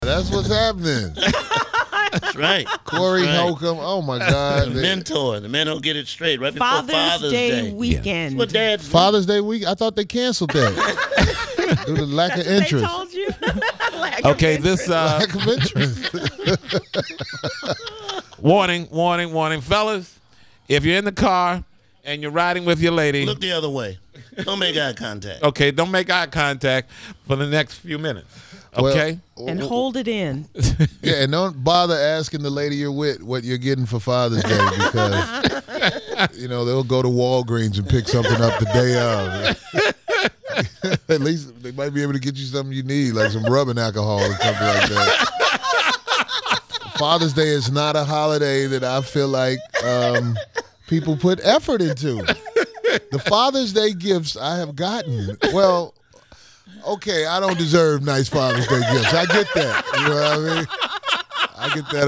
That's what's happening. That's right. Corey That's right. Holcomb. Oh my God. The mentor. The men don't get it straight right before Father's Day weekend. That's what dads do. Father's Day week. I thought they canceled that due to lack of interest. They told you. Okay, this Lack of interest. warning, fellas. If you're in the car and you're riding with your lady, Look the other way. Don't make eye contact. okay, don't make eye contact for the next few minutes. Okay. And hold it in. Yeah, and don't bother asking the lady you're with what you're getting for Father's Day because they'll go to Walgreens and pick something up the day of. At least they might be able to get you something you need, like some rubbing alcohol or something like that. Father's Day is not a holiday that I feel like people put effort into. The Father's Day gifts I have gotten, well, okay, I don't deserve nice Father's Day gifts. I get that. You know what I mean? I get that.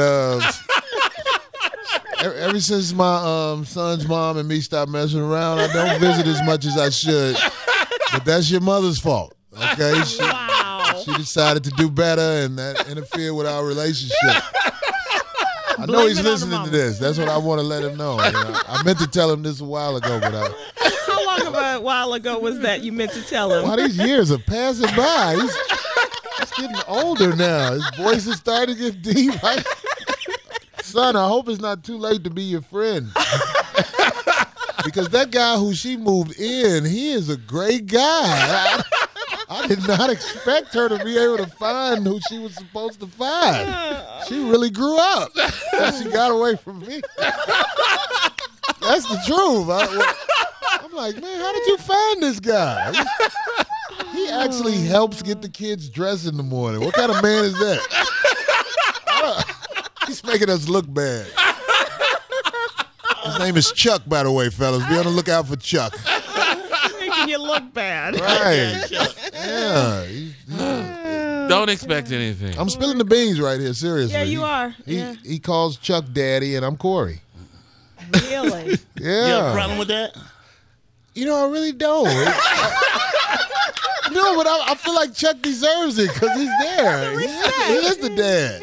Ever since my son's mom and me stopped messing around, I don't visit as much as I should. But that's your mother's fault, okay? She decided to do better, and that interfered with our relationship. I know he's listening to this. That's what I want to let him know. I meant to tell him this a while ago, but How long of a while ago was that you meant to tell him? Wow, these years are passing by. He's getting older now. His voice is starting to get deep. Son, I hope it's not too late to be your friend. Because that guy who she moved in, he is a great guy. I did not expect her to be able to find who she was supposed to find. She really grew up since she got away from me. That's the truth. I'm like, man, how did you find this guy? He actually helps get the kids dressed in the morning. What kind of man is that? He's making us look bad. His name is Chuck, by the way, fellas. Be on the lookout for Chuck. Making you look bad. Right. Yeah. Don't expect anything. I'm spilling the beans right here, seriously. Yeah, you are. He calls Chuck Daddy, and I'm Corey. Really? Yeah. You have a problem with that? I really don't. No, but I feel like Chuck deserves it because he's there. He is the dad.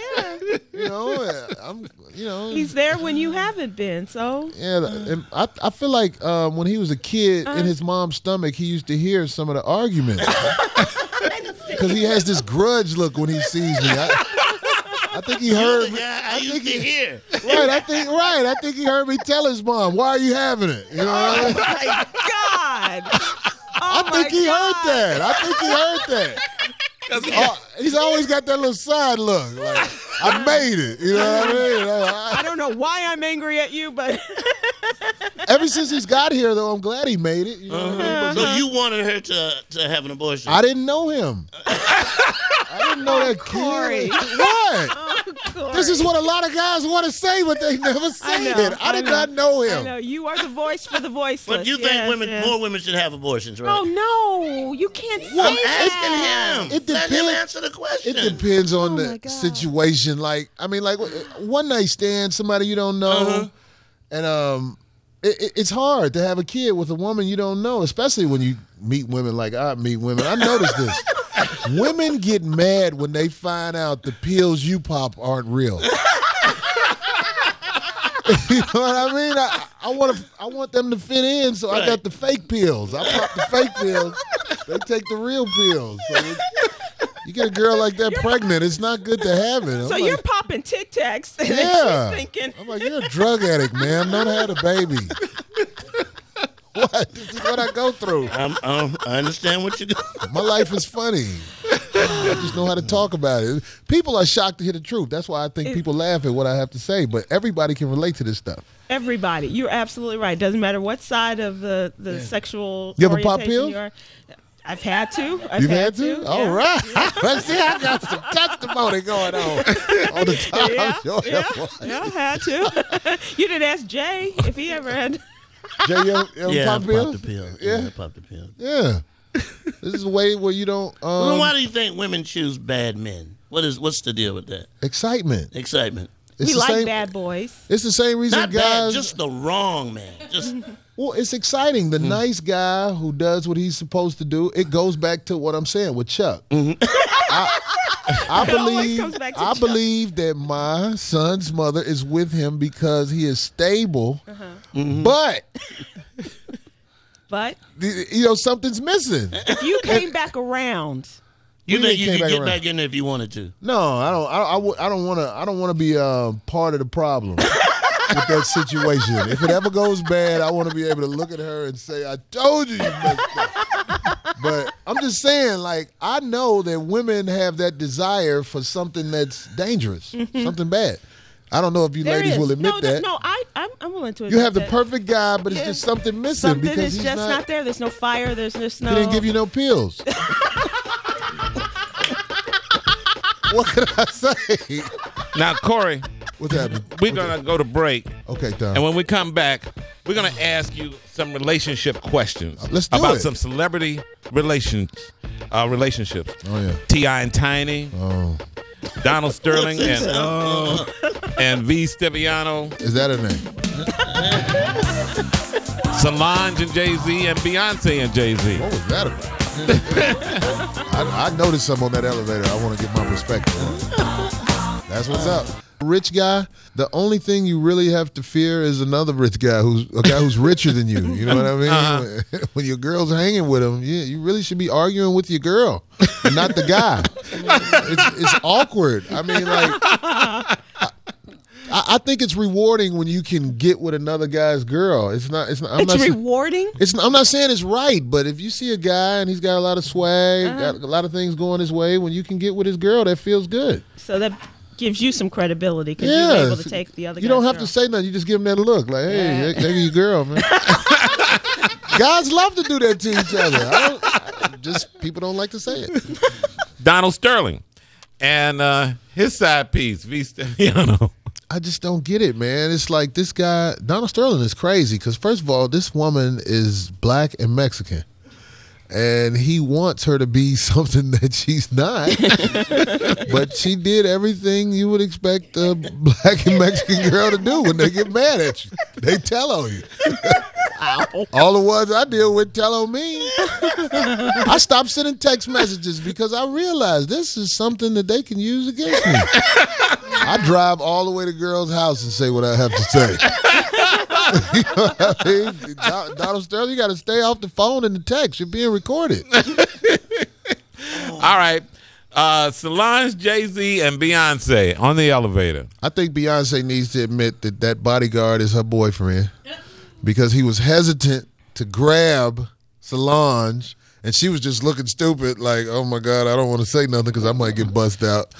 Yeah. He's there when you haven't been, so. Yeah, and I feel like when he was a kid in his mom's stomach, he used to hear some of the arguments. Because he has this grudge look when he sees me. I think he heard me. I used to hear. Right, I think he heard me tell his mom, "Why are you having it?" You know what I mean? My God. I think he heard that. He's always got that little side look. Like, I made it. You know what I mean? I don't know why I'm angry at you, but. Ever since he's got here, though, I'm glad he made it. You know what I mean? So you wanted her to have an abortion? I didn't know him. I didn't know that Corey. kid. What? Corey. This is what a lot of guys want to say, but they never say it. I did not know him. I know. You are the voice for the voiceless. But you think more women should have abortions, right? Oh, no. You can't say I'm that. asking him. Let him answer the question. It depends on my the God. situation. Like one night stand, somebody you don't know, and it's hard to have a kid with a woman you don't know, especially when you meet women like I meet women. I noticed this. Women get mad when they find out the pills you pop aren't real. You know what I mean? I want them to fit in, so I got the fake pills. I pop the fake pills. They take the real pills. So you get a girl like that pregnant, it's not good to have it. So you're popping Tic Tacs, and Yeah. she's thinking. I'm like, you're a drug addict, man. Not had a baby. What? This is what I go through. I understand what you're doing. My life is funny. I just know how to talk about it. People are shocked to hear the truth. That's why I think people laugh at what I have to say. But everybody can relate to this stuff. Everybody. You're absolutely right. Doesn't matter what side of the sexual You ever pop orientation pills? you are. I've had to. You've had to? Yeah. All right. Let's see, I got some testimony going on the time. Yeah, I had to. You didn't ask Jay if he ever had. Jay, you ever pop pills? Popped the pill. Yeah. I popped the pill. Yeah. This is a way where you don't. Well, why do you think women choose bad men? What's the deal with that? Excitement. Excitement. It's We the like same, bad boys. It's the same reason Not guys. bad, just the wrong man. Just Well, it's exciting. The nice guy who does what he's supposed to do. It goes back to what I'm saying with Chuck. I I It always believe comes back to I Chuck. believe that my son's mother is with him because he is stable, Mm-hmm. but But something's missing. if you came back around, You What do you think you came could back get around? back in there if you wanted to? No, I don't want to be part of the problem with that situation. If it ever goes bad, I want to be able to look at her and say, "I told you you messed up." But I'm just saying, like, I know that women have that desire for something that's dangerous, something bad. I don't know if you there ladies is. will admit no, that. No, I'm willing to admit You have the that. perfect guy, but it's Yeah. just something missing Something because is he's just not there. There's no fire. There's just no. He didn't give you no pills. What can I say? Now, Corey, What's happening? we're going to go to break. Okay, Tom. And when we come back, we're going to ask you some relationship questions. Let's do about it. some celebrity relationships. Oh yeah. T.I. and Tiny, Oh, Donald Sterling, and V. Stiviano, is that a name? Solange and Jay-Z, and Beyonce and Jay-Z. What was that about? I noticed some on that elevator. I want to get my perspective on it. That's what's up. Rich guy, the only thing you really have to fear is another rich guy who's richer than you. You know what I mean? Uh-huh. When your girl's hanging with him, you really should be arguing with your girl and not the guy. It's awkward. I mean, like, I think it's rewarding when you can get with another guy's girl. It's not. It's rewarding. I'm not saying it's right, but if you see a guy and he's got a lot of swag, got a lot of things going his way, when you can get with his girl, that feels good. So that gives you some credibility because Yeah, you're able to take the other. You don't guy's have girl. to say nothing. You just give him that look, like, "Hey, there your girl, man." Guys love to do that to each other. Just people don't like to say it. Donald Sterling and his side piece, V. Stiviano. I just don't get it, man. It's like this guy, Donald Sterling, is crazy because first of all, this woman is black and Mexican. And he wants her to be something that she's not. But she did everything you would expect a black and Mexican girl to do when they get mad at you. They tell on you. All the ones I deal with tell on me. I stopped sending text messages because I realized this is something that they can use against me. I drive all the way to girls' house and say what I have to say. You know what I mean? Donald Sterling, you got to stay off the phone and the text. You're being recorded. All right. Solange, Jay-Z, and Beyonce on the elevator. I think Beyonce needs to admit that bodyguard is her boyfriend because he was hesitant to grab Solange, and she was just looking stupid like, oh, my God, I don't want to say nothing because I might get bust out.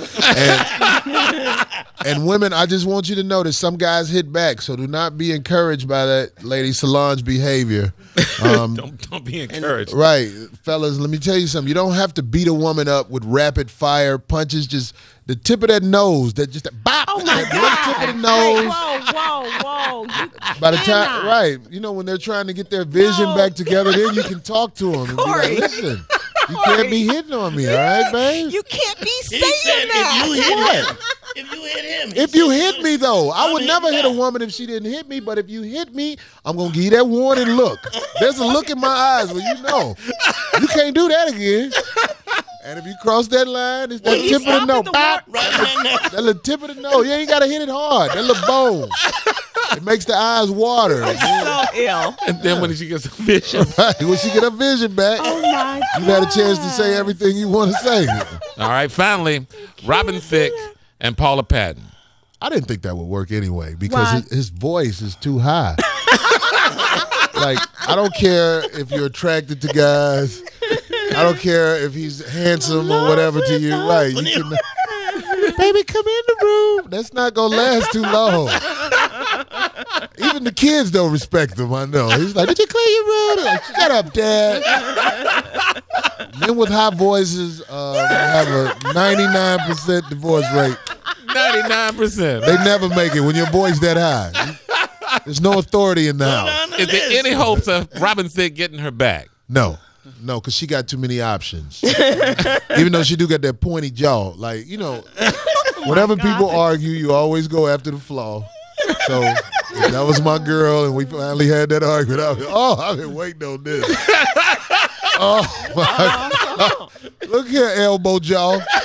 And women, I just want you to know that some guys hit back, so do not be encouraged by that lady Solange behavior. Don't be encouraged. Right. Fellas, let me tell you something. You don't have to beat a woman up with rapid fire punches. Just the tip of that nose, that just that bop. Oh my that God! tip of the nose. Whoa! By the time, right, you know, when they're trying to get their vision No. back together, then you can talk to them and be Corey. like, listen, you can't be hitting on me, all right, babe? You can't be He saying said that. if you hit What? him. If you hit him. If you hit me, though, I would mean, never hit a yeah. woman if she didn't hit me, but if you hit me, I'm going to give you that warning look. There's a look in my eyes where you know you can't do that again. And if you cross that line, it's that Will you tip of the stop nose. at the Bop. Right now. That little tip of the nose. You ain't got to hit it hard. That little bone. It makes the eyes water. So ill. And then when she gets a vision. Right. When she get her vision back, Oh my God. you had a chance to say everything you want to say. All right, finally, Robin Thicke and Paula Patton. I didn't think that would work anyway because Why? his voice is too high. Like, I don't care if you're attracted to guys. I don't care if he's handsome or whatever to you. Right. You can, baby, come in the room. That's not going to last too long. Even the kids don't respect him, I know. He's like, did you clean your room? They're like, shut up, Dad. Men with high voices have a 99% divorce rate. 99%. They never make it when your voice that high. There's no authority in the house. Is there any hopes of Robin Thicke getting her back? No, because she got too many options. Even though she do got that pointy jaw. Like, you know, whenever people argue, you always go after the flaw. So if that was my girl and we finally had that argument, I've been waiting on this. Oh, my God. Look here, elbow jaw.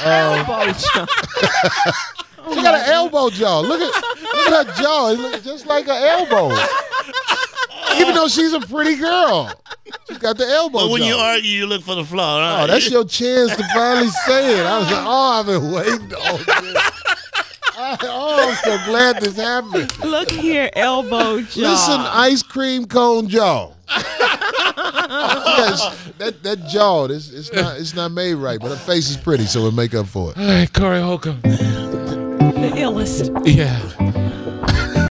Elbow jaw. She got an elbow jaw. Look at her jaw. It looks just like an elbow. Even though she's a pretty girl, she's got the elbow But when jaw. you argue, you look for the flaw. Right? Oh, that's your chance to finally say it. I was like, I've been waiting on this. I'm so glad this happened. Look here, elbow jaw. Listen, ice cream cone jaw. Yes, that jaw, it's not made right, but her face is pretty, so we'll make up for it. All right, Corey Holcomb. The illest. Yeah.